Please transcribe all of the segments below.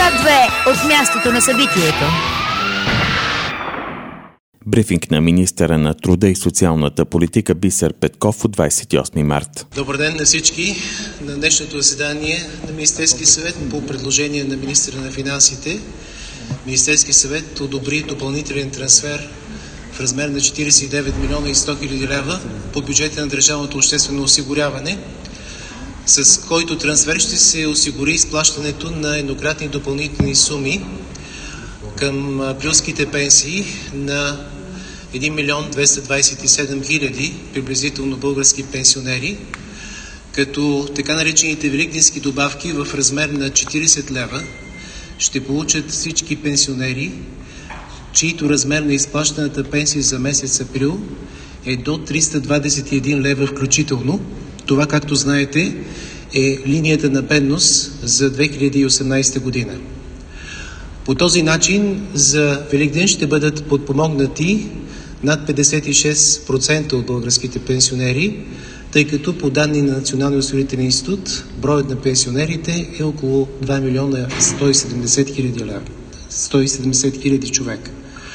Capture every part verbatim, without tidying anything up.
Свят две от мястото на събитието. Брифинг на министъра на труда и социалната политика Бисер Петков от двадесет и осми март. Добър ден на всички. На днешното заседание на Министерския съвет по предложение на министъра на финансите Министерския съвет одобри допълнителен трансфер в размер на четиридесет и девет милиона и сто хиляди лева по бюджета на държавното обществено осигуряване, с който трансфер ще се осигури изплащането на еднократни допълнителни суми към априлските пенсии на един милион двеста двадесет и седем хиляди приблизително български пенсионери, като така наречените великденски добавки в размер на четиридесет лева ще получат всички пенсионери, чието размер на изплащаната пенсия за месец април е до триста двадесет и един лева включително. Това, както знаете, е линията на бедност за две хиляди и осемнадесета година. По този начин за Великден ще бъдат подпомогнати над петдесет и шест процента от българските пенсионери, тъй като по данни на Националния осигурителен институт броят на пенсионерите е около два милиона сто и седемдесет хиляди лева, сто и седемдесет хиляди човека.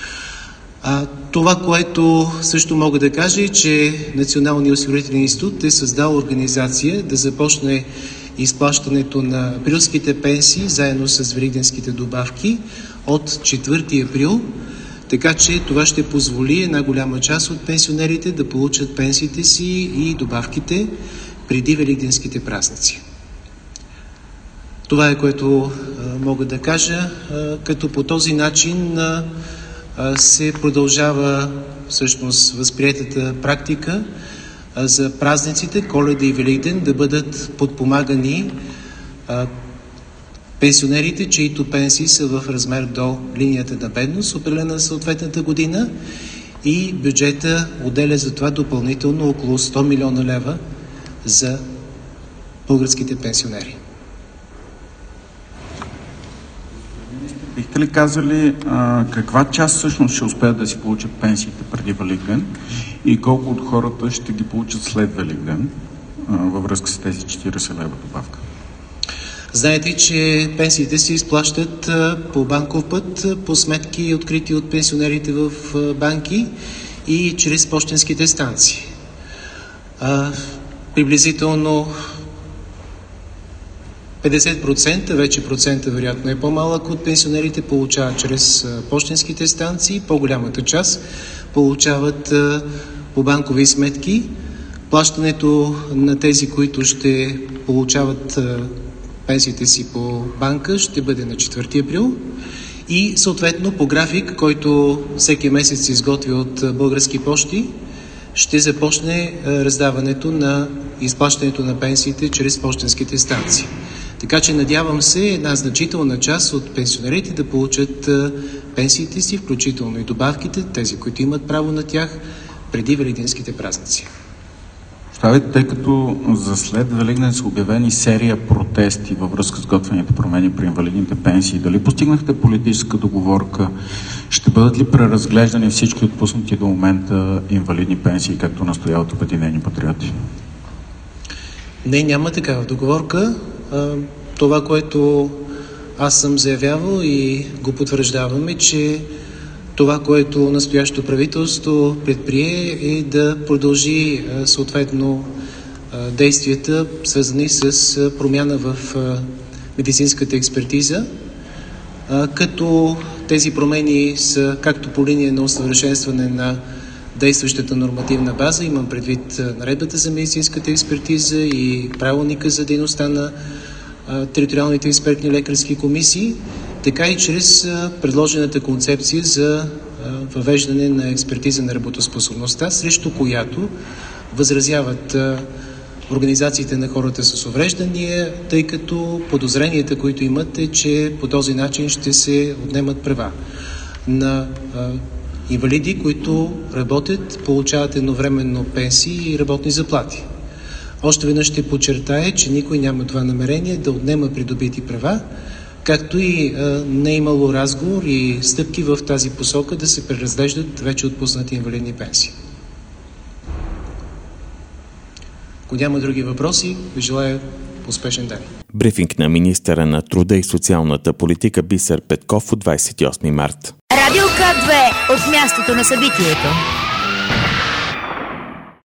А, това, което също мога да кажа, е, че Националният осигурителен институт е създал организация да започне изплащането на априлските пенсии заедно с великденските добавки от четвърти април, така че това ще позволи една голяма част от пенсионерите да получат пенсиите си и добавките преди великденските празници. Това е, което а, мога да кажа, а, като по този начин а, а, се продължава всъщност възприетата практика а, за празниците Коледа и Великден да бъдат подпомагани а, пенсионерите, чието пенсии са в размер до линията на бедност, определена за съответната година, и бюджета отделя за това допълнително около сто милиона лева за българските пенсионери. Бихте ли казали а, каква част всъщност ще успеят да си получат пенсиите преди Великден и колко от хората ще ги получат след Великден а, във връзка с тези четиридесет лева добавка? Знаете, че пенсиите се изплащат а, по банков път, по сметки открити от пенсионерите в а, банки и чрез пощенските станции. А, приблизително петдесет процента, вече процента вероятно е по-малък от пенсионерите, получават чрез а, пощенските станции, по-голямата част получават а, по банкови сметки. Плащането на тези, които ще получават а, пенсиите си по банка, ще бъде на четвърти април и съответно по график, който всеки месец се изготви от Български пощи, ще започне раздаването на изплащането на пенсиите чрез пощенските станции. Така че надявам се една значителна част от пенсионерите да получат пенсиите си, включително и добавките, тези, които имат право на тях, преди великденските празници. Тъй като за след Великден са обявени серия протести във връзка с готвените промени при инвалидните пенсии, дали постигнахте политическа договорка? Ще бъдат ли преразглеждани всички отпуснати до момента инвалидни пенсии, както настояват Обединени патриоти? Не, няма такава договорка. Това, което аз съм заявявал и го потвърждавам, е, че това, което настоящото правителство предприе, е да продължи съответно действията, свързани с промяна в медицинската експертиза, като тези промени са както по линия на усъвършенстване на действащата нормативна база, имам предвид наредбата за медицинската експертиза и правилника за дейността на териториалните експертни лекарски комисии, така и чрез предложената концепция за въвеждане на експертиза на работоспособността, срещу която възразяват организациите на хората с увреждания, тъй като подозренията, които имат, е, че по този начин ще се отнемат права на инвалиди, които работят, получават едновременно пенсии и работни заплати. Още веднъж ще подчертая, че никой няма това намерение да отнема придобити права, както и а, не е имало разговор и стъпки в тази посока да се преразглеждат вече отпуснати инвалидни пенсии. Ако няма други въпроси, ви желая успешен ден. Брифинг на министъра на труда и социалната политика Бисер Петков от двадесет и осми март. Радио К две от мястото на събитието.